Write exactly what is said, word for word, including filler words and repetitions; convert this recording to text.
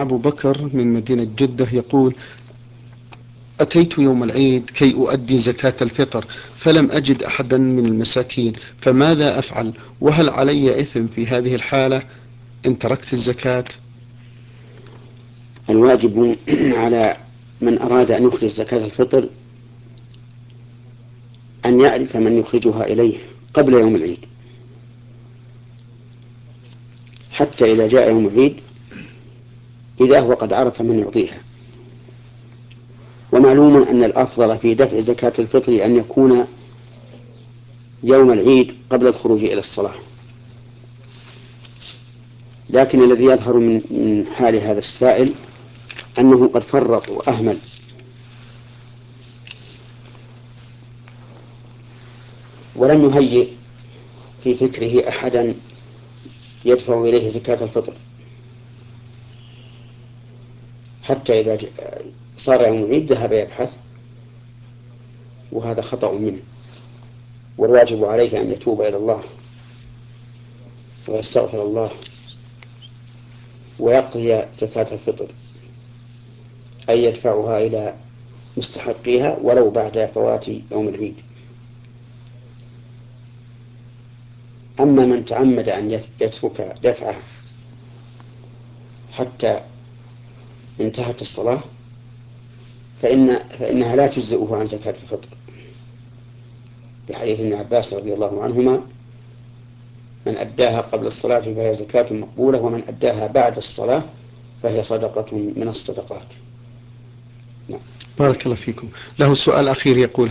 أبو بكر من مدينة جدة يقول: أتيت يوم العيد كي أؤدي زكاة الفطر فلم أجد أحدا من المساكين، فماذا أفعل؟ وهل علي إثم في هذه الحالة إن تركت الزكاة؟ الواجب على من أراد أن يخرج زكاة الفطر أن يعرف من يخرجها إليه قبل يوم العيد، حتى إذا جاء يوم العيد إذا هو قد عرف من يعطيها. ومعلوم أن الأفضل في دفع زكاة الفطر أن يكون يوم العيد قبل الخروج إلى الصلاة، لكن الذي يظهر من حال هذا السائل أنه قد فرط وأهمل، ولم يهيئ في فكره أحدا يدفع إليه زكاة الفطر، حتى إذا صار يوم العيد ذهب يبحث، وهذا خطأ منه. والواجب عليه أن يتوب إلى الله ويستغفر الله ويقضي زكاة الفطر، أي يدفعها إلى مستحقيها ولو بعد فوات يوم العيد. أما من تعمد أن يترك دفعه حتى انتهت الصلاة فإن فإنها لا تجزئه عن زكاة الفطر، لحديث ابن عباس رضي الله عنهما: من أداها قبل الصلاة فهي زكاة مقبولة، ومن أداها بعد الصلاة فهي صدقة من الصدقات. بارك الله فيكم. له سؤال أخير يقول: